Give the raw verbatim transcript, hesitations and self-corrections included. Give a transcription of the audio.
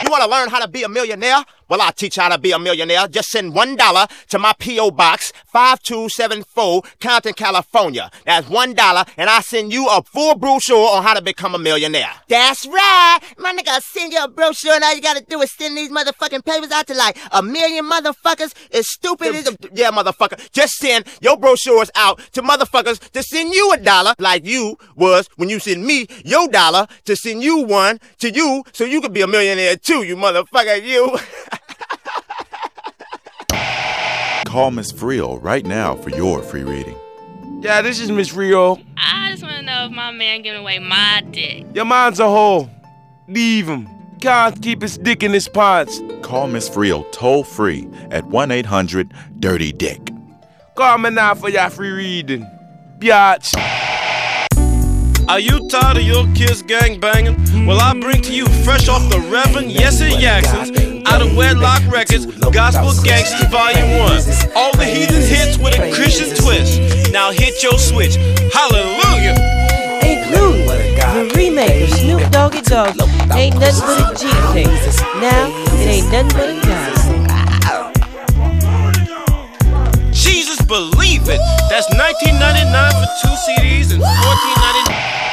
You want to learn how to be a millionaire? Well, I'll teach you how to be a millionaire. Just send one dollar to my P O Box, five two seven four, Compton, California. That's one dollar, and I'll send you a full brochure on how to become a millionaire. That's right. My nigga, I'll send you a brochure, and all you gotta do is send these motherfucking papers out to like a million motherfuckers. As stupid as a... Yeah, motherfucker. Just send your brochures out to motherfuckers to send you a dollar, like you was when you send me your dollar to send you one to you so you could be a millionaire too, you motherfucker, you. Call Miss Frio right now for your free reading. Yeah, this is Miss Frio. I just want to know if my man giving away my dick. Your man's a hoe. Leave him. Can't keep his dick in his pants. Call Miss Frio toll free at one eight hundred dirty dick. Call me now for your free reading. Biatch. Are you tired of your kids gang banging? Well, I bring to you fresh off the Reverend Yesser Jackson's Out of Wedlock Records, Gospel Gangsters Volume one. All the heathen hits with a Christian twist. Now hit your switch. Hallelujah! Include the remake of Snoop Doggy Dogg, Ain't Nothing But a G Thing. Now, it ain't nothing but a God. Jesus, believe it! That's nineteen ninety-nine for two C Ds and fourteen ninety-nine.